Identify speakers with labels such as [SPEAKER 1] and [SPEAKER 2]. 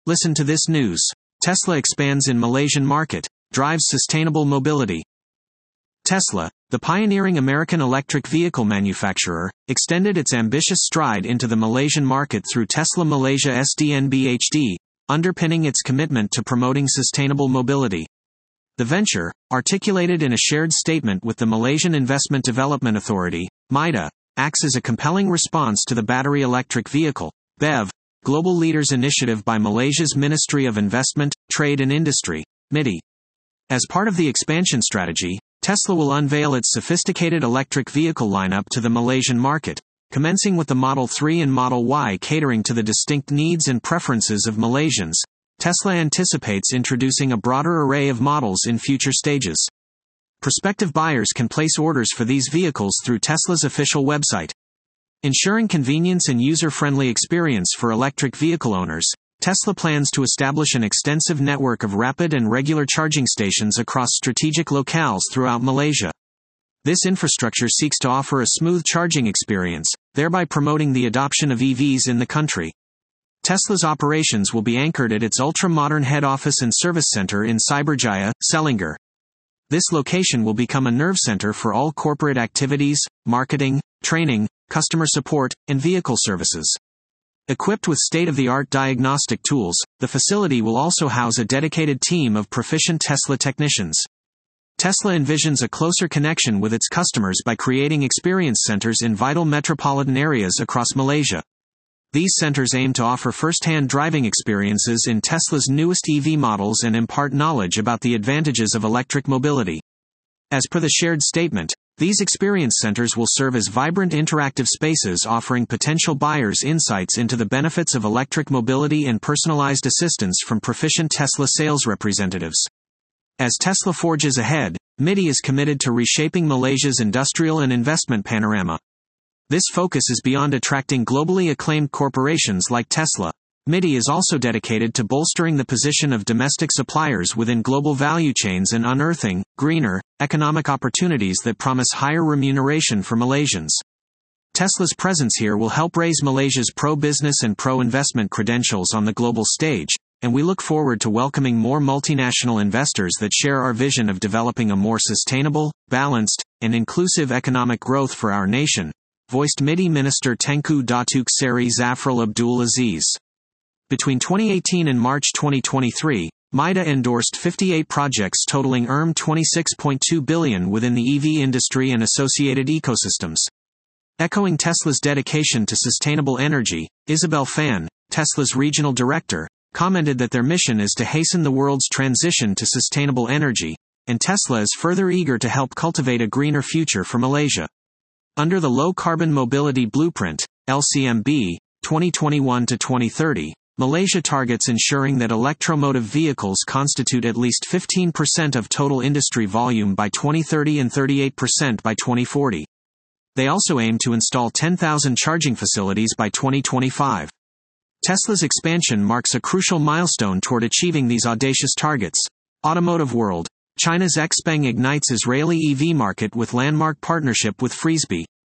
[SPEAKER 1] Listen to this news. Tesla expands in Malaysian market, drives sustainable mobility. Tesla, the pioneering American electric vehicle manufacturer, extended its ambitious stride into the Malaysian market through Tesla Malaysia SDNBHD, underpinning its commitment to promoting sustainable mobility. The venture, articulated in a shared statement with the Malaysian Investment Development Authority, MIDA, acts as a compelling response to the Battery Electric Vehicle, BEV, Global Leaders Initiative by Malaysia's Ministry of Investment, Trade and Industry, MIDI. As part of the expansion strategy, Tesla will unveil its sophisticated electric vehicle lineup to the Malaysian market, commencing with the Model 3 and Model Y catering to the distinct needs and preferences of Malaysians. Tesla anticipates introducing a broader array of models in future stages. Prospective buyers can place orders for these vehicles through Tesla's official website. Ensuring convenience and user-friendly experience for electric vehicle owners, Tesla plans to establish an extensive network of rapid and regular charging stations across strategic locales throughout Malaysia. This infrastructure seeks to offer a smooth charging experience, thereby promoting the adoption of EVs in the country. Tesla's operations will be anchored at its ultra-modern head office and service center in Cyberjaya, Selangor. This location will become a nerve center for all corporate activities, marketing, training, customer support, and vehicle services. Equipped with state-of-the-art diagnostic tools, the facility will also house a dedicated team of proficient Tesla technicians. Tesla envisions a closer connection with its customers by creating experience centers in vital metropolitan areas across Malaysia. These centers aim to offer first-hand driving experiences in Tesla's newest EV models and impart knowledge about the advantages of electric mobility. As per the shared statement, these experience centers will serve as vibrant interactive spaces offering potential buyers insights into the benefits of electric mobility and personalized assistance from proficient Tesla sales representatives. As Tesla forges ahead, MIDI is committed to reshaping Malaysia's industrial and investment panorama. This focus is beyond attracting globally acclaimed corporations like Tesla. MIDI is also dedicated to bolstering the position of domestic suppliers within global value chains and unearthing greener economic opportunities that promise higher remuneration for Malaysians. Tesla's presence here will help raise Malaysia's pro-business and pro-investment credentials on the global stage, and we look forward to welcoming more multinational investors that share our vision of developing a more sustainable, balanced, and inclusive economic growth for our nation, voiced MIDI Minister Tengku Datuk Seri Zafrul Abdul Aziz. Between 2018 and March 2023, MIDA endorsed 58 projects totaling $26.2 billion within the EV industry and associated ecosystems. Echoing Tesla's dedication to sustainable energy, Isabel Fan, Tesla's regional director, commented that their mission is to hasten the world's transition to sustainable energy, and Tesla is further eager to help cultivate a greener future for Malaysia. Under the Low Carbon Mobility Blueprint, LCMB, 2021 to 2030, Malaysia targets ensuring that electromotive vehicles constitute at least 15% of total industry volume by 2030 and 38% by 2040. They also aim to install 10,000 charging facilities by 2025. Tesla's expansion marks a crucial milestone toward achieving these audacious targets. Automotive World. China's XPeng ignites Israeli EV market with landmark partnership with Freesby.